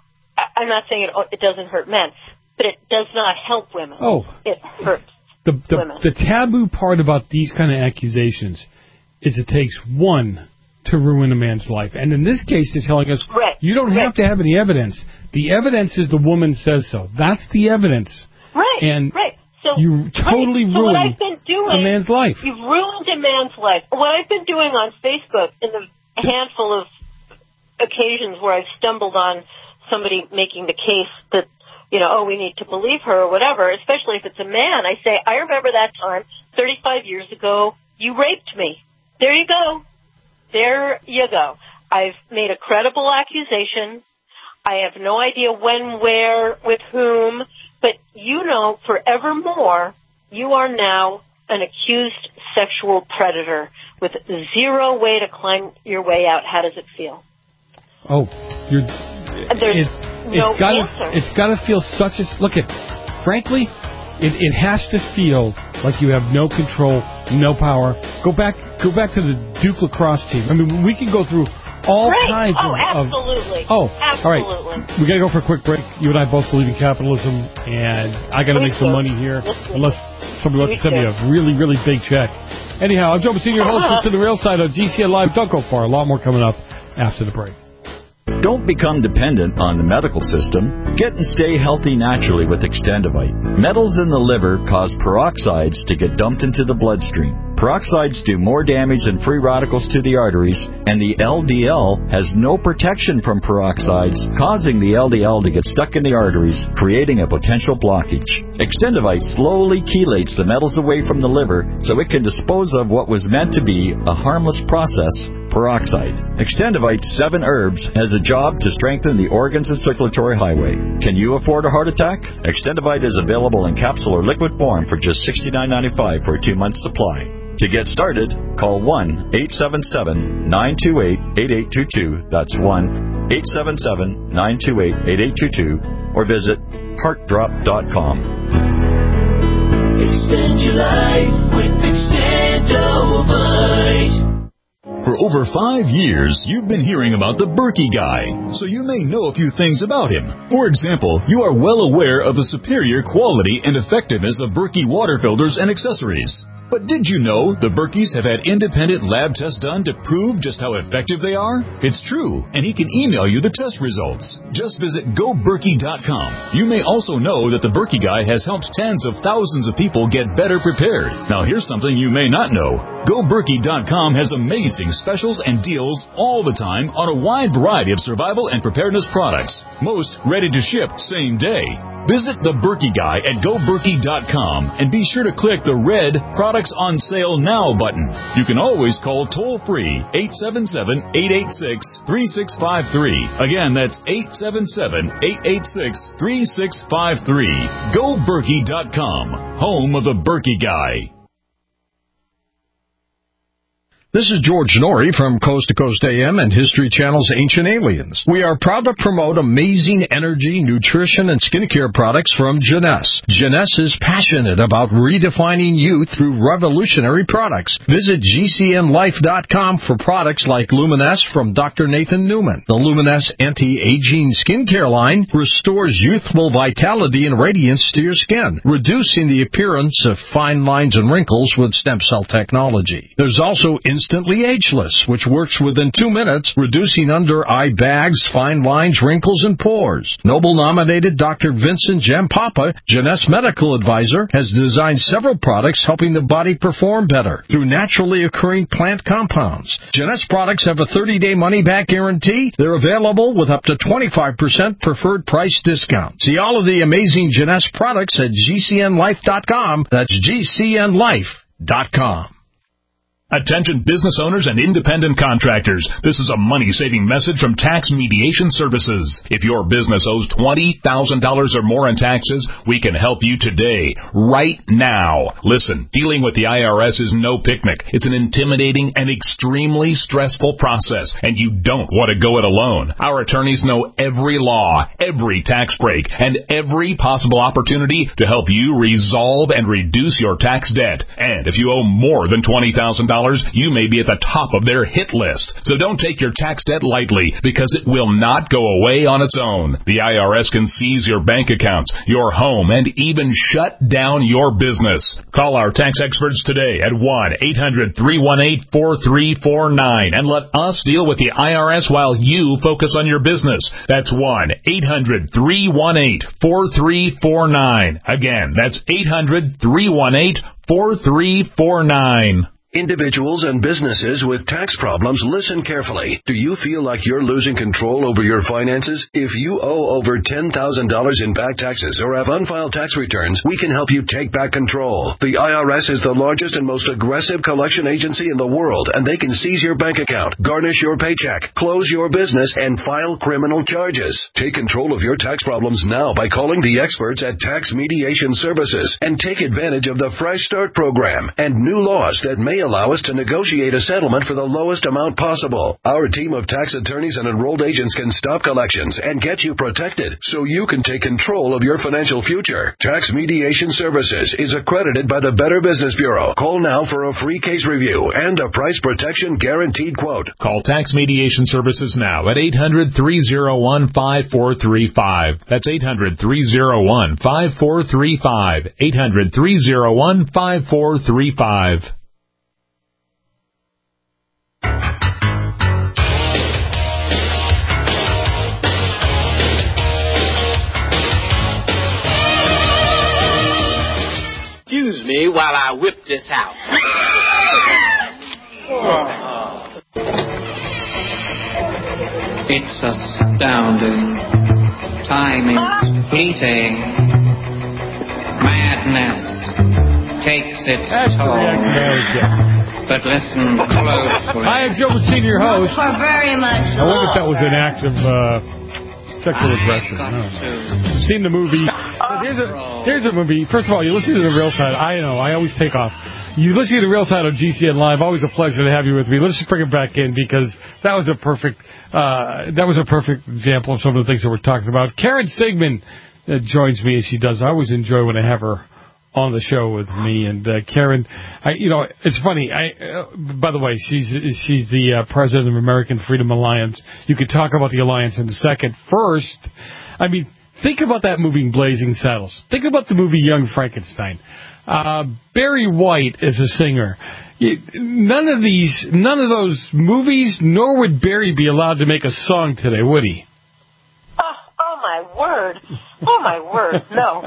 I'm not saying it, it doesn't hurt men, but it does not help women. Oh. It hurts the, the, women. The taboo part about these kind of accusations is it takes one to ruin a man's life. And in this case, they're telling us, right. you don't right. have to have any evidence. The evidence is the woman says so. That's the evidence. Right, and right. So, you totally right. so ruin what I've been doing, a man's life. You've ruined a man's life. What I've been doing on Facebook in the handful of occasions where I've stumbled on somebody making the case that, you know, oh, we need to believe her or whatever, especially if it's a man, I say, I remember that time thirty-five years ago, you raped me. There you go. There you go. I've made a credible accusation. I have no idea when, where, with whom, but you know forevermore you are now an accused sexual predator with zero way to climb your way out. How does it feel? Oh, you're... There's it, no it's gotta, answer. It's got to feel such a... Look, at, frankly, it, it has to feel like you have no control, no power. Go back go back to the Duke lacrosse team. I mean, we can go through all right. kinds oh, of... absolutely. Of, oh, absolutely. all right. We got to go for a quick break. You and I both believe in capitalism, and I got to make some money here, unless somebody wants to send me a really, really big check. Anyhow, I'm Joe Messina, your host to the Real Side on G C N Live. Don't go far. A lot more coming up after the break. Don't become dependent on the medical system. Get and stay healthy naturally with Extendivite. Metals in the liver cause peroxides to get dumped into the bloodstream. Peroxides do more damage than free radicals to the arteries, and the L D L has no protection from peroxides, causing the L D L to get stuck in the arteries, creating a potential blockage. Extendivite slowly chelates the metals away from the liver so it can dispose of what was meant to be a harmless process, peroxide. Extendivite's seven herbs has a job to strengthen the organs and circulatory highway. Can you afford a heart attack? Extendivite is available in capsule or liquid form for just sixty-nine ninety-five for a two-month supply. To get started, call one eight seven seven, nine two eight, eight eight two two. That's one eight seven seven, nine two eight, eight eight two two. Or visit heart drop dot com. Extend your life with Extendivite. For over five years, you've been hearing about the Berkey Guy, so you may know a few things about him. For example, you are well aware of the superior quality and effectiveness of Berkey water filters and accessories. But did you know the Berkeys have had independent lab tests done to prove just how effective they are? It's true, and he can email you the test results. Just visit go berkey dot com. You may also know that the Berkey Guy has helped tens of thousands of people get better prepared. Now here's something you may not know. go berkey dot com has amazing specials and deals all the time on a wide variety of survival and preparedness products. Most ready to ship same day. Visit the Berkey Guy at go berkey dot com and be sure to click the red Products on Sale Now button. You can always call toll-free eight seven seven, eight eight six, three six five three. Again, that's eight seven seven, eight eight six, three six five three. go berkey dot com, home of the Berkey Guy. This is George Norrie from Coast to Coast A M and History Channel's Ancient Aliens. We are proud to promote amazing energy, nutrition, and skincare products from Jeunesse. Jeunesse is passionate about redefining youth through revolutionary products. Visit G C N life dot com for products like Luminesse from Doctor Nathan Newman. The Luminesse Anti-Aging Skincare line restores youthful vitality and radiance to your skin, reducing the appearance of fine lines and wrinkles with stem cell technology. There's also in instantly ageless, which works within two minutes, reducing under-eye bags, fine lines, wrinkles, and pores. Nobel-nominated Doctor Vincent Jampapa, Jeunesse medical advisor, has designed several products helping the body perform better through naturally occurring plant compounds. Jeunesse products have a thirty-day money-back guarantee. They're available with up to twenty-five percent preferred price discount. See all of the amazing Jeunesse products at G C N life dot com. That's G C N life dot com. Attention business owners and independent contractors. This is a money-saving message from Tax Mediation Services. If your business owes twenty thousand dollars or more in taxes, we can help you today, right now. Listen, dealing with the I R S is no picnic. It's an intimidating and extremely stressful process, and you don't want to go it alone. Our attorneys know every law, every tax break, and every possible opportunity to help you resolve and reduce your tax debt. And if you owe more than twenty thousand dollars, you may be at the top of their hit list. So don't take your tax debt lightly, because it will not go away on its own. The I R S can seize your bank accounts, your home, and even shut down your business. Call our tax experts today at one eight hundred three one eight four three four nine and let us deal with the I R S while you focus on your business. That's one eight hundred three one eight four three four nine. Again, that's eight hundred three one eight four three four nine. Individuals and businesses with tax problems, listen carefully. Do you feel like you're losing control over your finances? If you owe over ten thousand dollars in back taxes or have unfiled tax returns, we can help you take back control. The I R S is the largest and most aggressive collection agency in the world, and they can seize your bank account, garnish your paycheck, close your business, and file criminal charges. Take control of your tax problems now by calling the experts at Tax Mediation Services and take advantage of the Fresh Start program and new laws that may allow us to negotiate a settlement for the lowest amount possible. Our team of tax attorneys and enrolled agents can stop collections and get you protected so you can take control of your financial future. Tax Mediation Services is accredited by the Better Business Bureau. Call now for a free case review and a price protection guaranteed quote. Call Tax Mediation Services now at eight hundred three oh one five four three five. That's eight hundred three oh one five four three five. eight hundred three oh one five four three five. Excuse me while I whip this out. It's astounding. Time is fleeting. Madness takes its toll. But listen closely. I am Joe Messina, your host. For very much. I wonder if that was an act of uh, sexual aggression. I don't know. You've seen the movie. Here's a, here's a movie. First of all, you listen to The Real Side. I know. I always take off. You listen to The Real Side on G C N Live. Always a pleasure to have you with me. Let's just bring it back in because that was a perfect uh, that was a perfect example of some of the things that we're talking about. Karen Sigmund uh, joins me as she does. I always enjoy when I have her on the show with me. And uh, Karen, I, you know, it's funny. I, uh, by the way, she's she's the uh, president of American Freedom Alliance. You could talk about the alliance in a second. First, I mean, think about that movie Blazing Saddles. Think about the movie Young Frankenstein. Uh, Barry White is a singer. None of these, none of those movies, nor would Barry be allowed to make a song today, would he? Oh, oh my word. Oh, my word, no.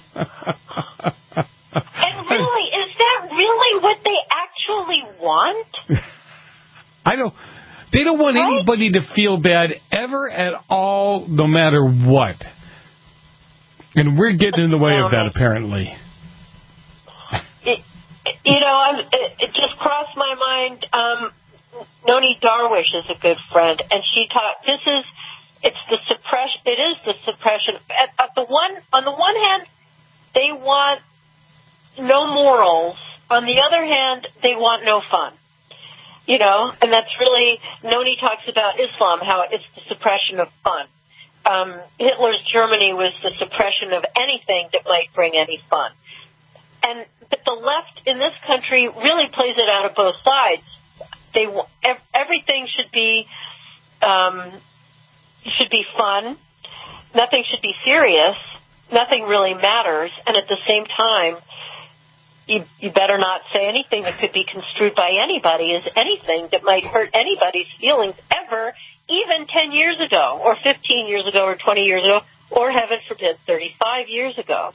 And really, is that really what they actually want? I don't, they don't want right? anybody to feel bad ever at all, no matter what. And we're getting in the way of that, apparently. It, you know, I'm, it, it just crossed my mind. Um, Noni Darwish is a good friend, and she taught. This is, it's the suppression. It is the suppression. At, at the one, on the one hand, they want no morals. On the other hand, they want no fun. You know, and that's really, Noni talks about Islam, how it's the suppression of fun. Um, Hitler's Germany was the suppression of anything that might bring any fun. And but the left in this country really plays it out of both sides. They everything should be um, should be fun. Nothing should be serious. Nothing really matters. And at the same time, you, you better not say anything that could be construed by anybody as anything that might hurt anybody's feelings ever, even ten years ago, or fifteen years ago, or twenty years ago, or heaven forbid, thirty-five years ago.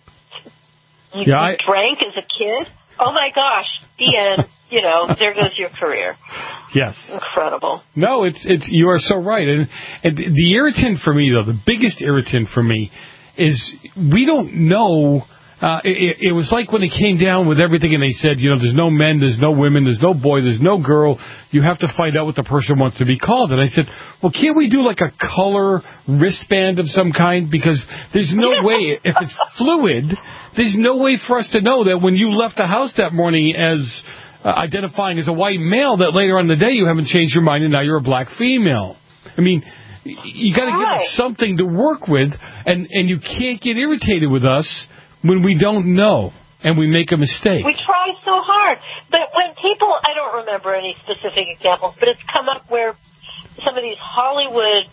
You, yeah, I, you drank as a kid? Oh my gosh, the end. You know, there goes your career. Yes. Incredible. No, it's it's you are so right. And, and the irritant for me, though, the biggest irritant for me is we don't know. Uh, it, it was like when it came down with everything and they said, you know, there's no men, there's no women, there's no boy, there's no girl. You have to find out what the person wants to be called. And I said, well, can't we do like a color wristband of some kind? Because there's no way, if it's fluid, there's no way for us to know that when you left the house that morning as uh, identifying as a white male, that later on in the day you haven't changed your mind and now you're a black female. I mean, you got to give us something to work with, and, and you can't get irritated with us when we don't know and we make a mistake. We try so hard. But when people, I don't remember any specific examples, but it's come up where some of these Hollywood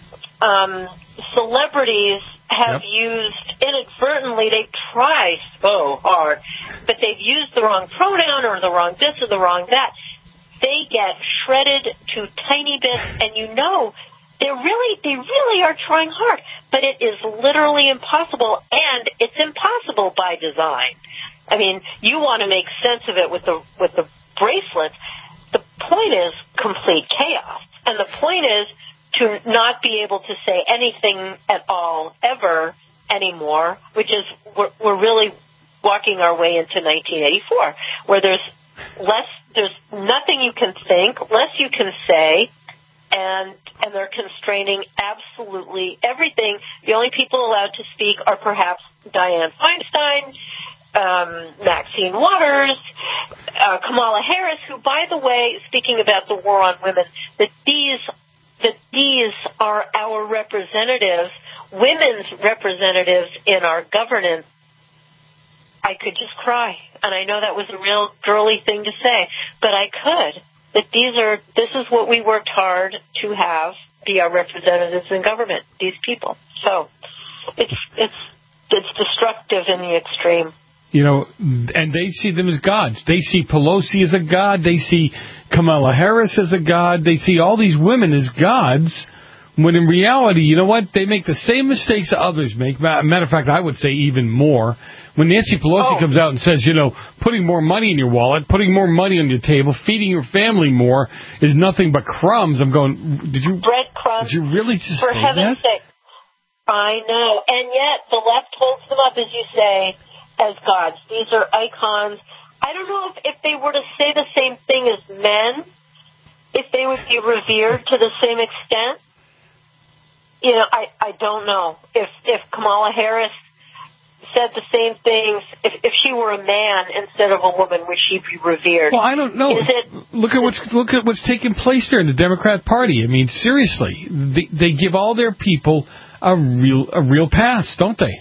um, celebrities have yep. used, inadvertently, they try so hard, but they've used the wrong pronoun or the wrong this or the wrong that. They get shredded to tiny bits, and you know, They're really, they really are trying hard, but it is literally impossible, and it's impossible by design. I mean, you want to make sense of it with the with the bracelets. The point is complete chaos, and the point is to not be able to say anything at all ever anymore, which is we're, we're really walking our way into nineteen eighty-four, where there's less, there's nothing you can think, less you can say. And and they're constraining absolutely everything. The only people allowed to speak are perhaps Dianne Feinstein, um, Maxine Waters, uh, Kamala Harris, who, by the way, speaking about the war on women, that these that these are our representatives, women's representatives in our governance. I could just cry, and I know that was a real girly thing to say, but I could. That these are, this is what we worked hard to have be our representatives in government, these people. So it's it's it's destructive in the extreme. You know, and they see them as gods. They see Pelosi as a god. They see Kamala Harris as a god. They see all these women as gods, when in reality, you know what? They make the same mistakes that others make. Matter of fact, I would say even more. When Nancy Pelosi oh. comes out and says, you know, putting more money in your wallet, putting more money on your table, feeding your family more is nothing but crumbs. I'm going, did you, breadcrumbs, did you really just for say heaven's that? sake. I know. And yet the left holds them up, as you say, as gods. These are icons. I don't know if, if they were to say the same thing as men, if they would be revered to the same extent. You know, I, I don't know. If if Kamala Harris said the same things, if if she were a man instead of a woman, would she be revered? Well, I don't know. Is it, look at what's look at what's taking place there in the Democrat Party. I mean, seriously, they they give all their people a real a real pass, don't they?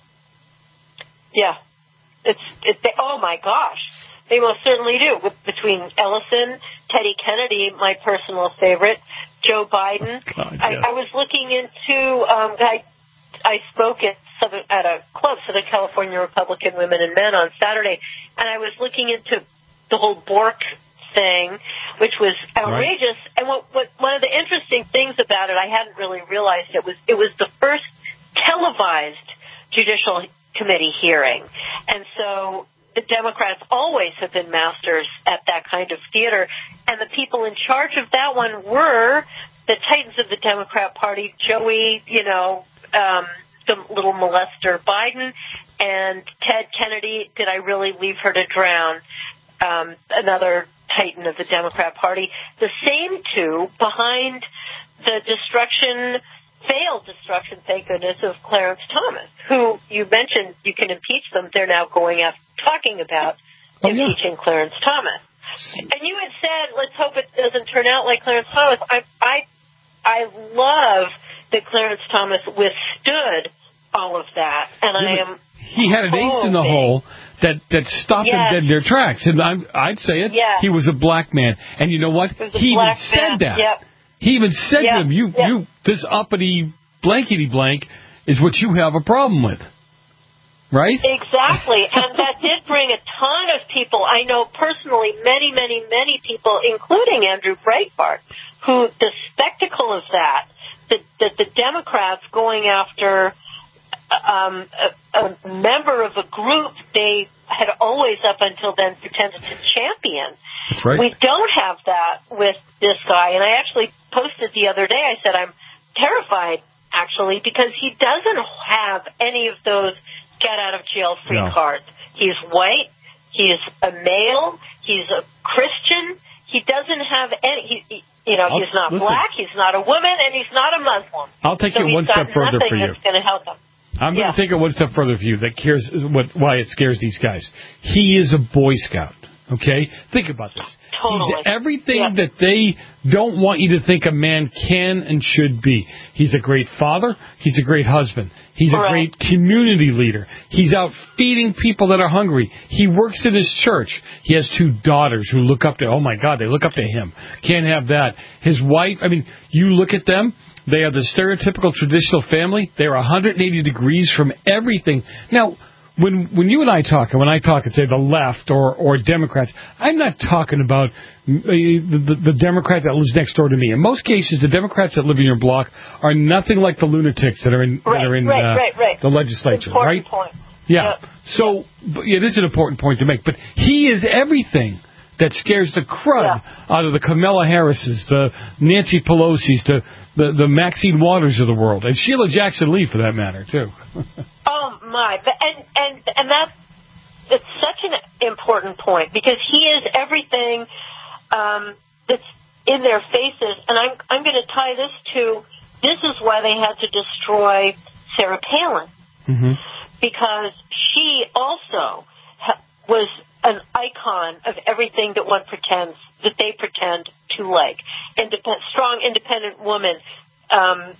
Yeah, it's it. They, oh my gosh, they most certainly do. With, between Ellison, Teddy Kennedy, my personal favorite. Joe Biden. God, yes. I, I was looking into. Um, I I spoke at Southern, at a club, Southern California Republican Women and Men, on Saturday, and I was looking into the whole Bork thing, which was outrageous. Right. And what, what one of the interesting things about it, I hadn't really realized it was it was the first televised Judicial Committee hearing, and so. The Democrats always have been masters at that kind of theater, and the people in charge of that one were the titans of the Democrat Party, Joey, you know, um, the little molester Biden, and Ted Kennedy. Did I really leave her to drown? Um, another titan of the Democrat Party. The same two behind the destruction failed destruction, thank goodness, of Clarence Thomas, who you mentioned you can impeach them. They're now going after talking about oh, impeaching yeah. Clarence Thomas. And you had said, let's hope it doesn't turn out like Clarence Thomas. I I, I love that Clarence Thomas withstood all of that, and yeah, I am he had an ace in the hole that, that stopped yes. them dead in their tracks. And I'm, I'd say it. Yes. He was a black man. And you know what? He even said man. that. Yep. He even said yep. to him, you, yep. you, this uppity blankety blank is what you have a problem with. right? Exactly, and that did bring a ton of people. I know personally many, many, many people, including Andrew Breitbart, who the spectacle of that, that the, the Democrats going after um, a, a member of a group they had always up until then pretended to champion. That's right. We don't have that with this guy, and I actually posted the other day, I said I'm terrified, actually, because he doesn't have any of those get-out-of-jail-free No. cards. He's white, he's a male, he's a Christian, he doesn't have any, he, he, you know, I'll, he's not listen, black, he's not a woman, and he's not a Muslim. I'll take so it one he's got step further nothing for you. that's going to help him. I'm going Yeah. to take it one step further for you. That cares what why it scares these guys. He is a Boy Scout. Okay, think about this. Totally. He's everything Yeah. that they don't want you to think a man can and should be. He's a great father. He's a great husband. He's Right. a great community leader. He's out feeding people that are hungry. He works in his church. He has two daughters who look up to. Oh my God, they look up to him. Can't have that. His wife. I mean, you look at them. They are the stereotypical traditional family. They're one hundred eighty degrees from everything. Now, when when you and I talk, and when I talk and say the left or, or Democrats, I'm not talking about uh, the, the Democrat that lives next door to me. In most cases, the Democrats that live in your block are nothing like the lunatics that are in, Right, that are in right, uh, right, right. the legislature, Important right? point. Yeah. Yep. So but it is an important point to make. But he is everything that scares the crud Yeah. out of the Kamala Harrises, the Nancy Pelosi's, the, the, the Maxine Waters of the world, and Sheila Jackson-Lee, for that matter, too. Oh my! But and and and that it's such an important point because he is everything um, that's in their faces, and I'm I'm going to tie this to this is why they had to destroy Sarah Palin Mm-hmm. because she also ha- was an icon of everything that one pretends that they pretend to like. Independent, strong, independent woman. Um,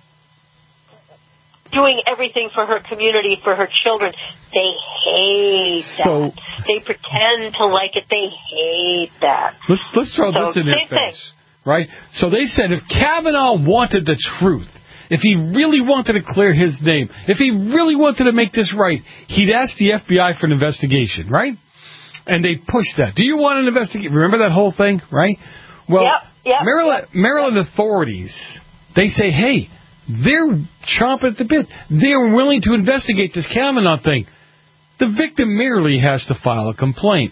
doing everything for her community, for her children. They hate So- that. They pretend to like it. They hate that. Let's let's throw So, this in their same thing. face, right? So they said if Kavanaugh wanted the truth, if he really wanted to clear his name, if he really wanted to make this right, he'd ask the F B I for an investigation, right? And they pushed that. Do you want an investigation? Remember that whole thing, right? Well, Yep, yep, Maryland, Maryland authorities, they say, hey, they're chomping at the bit. They're willing to investigate this Kavanaugh thing. The victim merely has to file a complaint.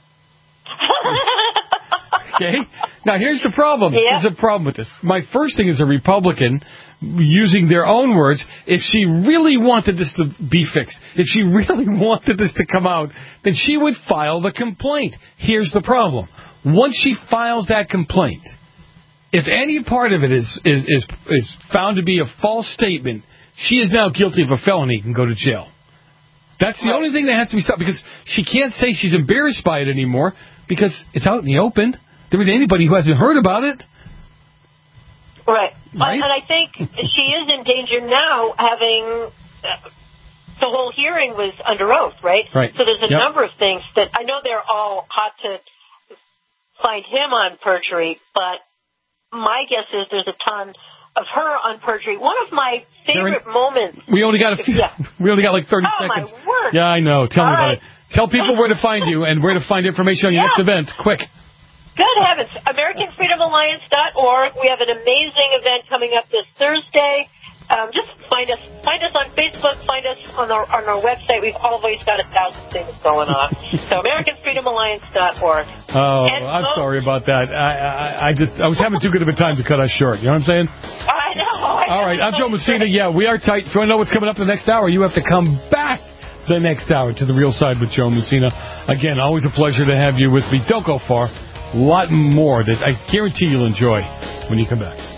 Okay? Now, here's the problem. Yep. There's a problem with this. My first thing is a Republican, using their own words, if she really wanted this to be fixed, if she really wanted this to come out, then she would file the complaint. Here's the problem. Once she files that complaint, if any part of it is, is, is, is found to be a false statement, she is now guilty of a felony and can go to jail. That's the only thing that has to be stopped, because she can't say she's embarrassed by it anymore because it's out in the open. There isn't anybody who hasn't heard about it. Right. Right? And I think she is in danger now, having uh, the whole hearing was under oath, right? Right. So there's a Yep. number of things that I know they're all hot to find him on perjury, but my guess is there's a ton of her on perjury. One of my favorite moments. We only got a few. Yeah. We only got like thirty Oh, my seconds. word. Yeah, I know. Tell All me about right. it. Tell people where to find you and where to find information on your Yeah. next event. Quick. Good heavens. American Freedom Alliance dot org. We have an amazing event coming up this Thursday. Um, just find us find us on Facebook, find us on our on our website. We've always got a thousand things going on. So American Freedom Alliance dot org. Oh, And I'm most- sorry about that. I, I I just I was having too good of a time to cut us short. You know what I'm saying? I know. I All know. right, I'm Joe Messina. Yeah, we are tight. If you want to know what's coming up the next hour, you have to come back the next hour to The Real Side with Joe Messina. Again, always a pleasure to have you with me. Don't go far. A lot more that I guarantee you'll enjoy when you come back.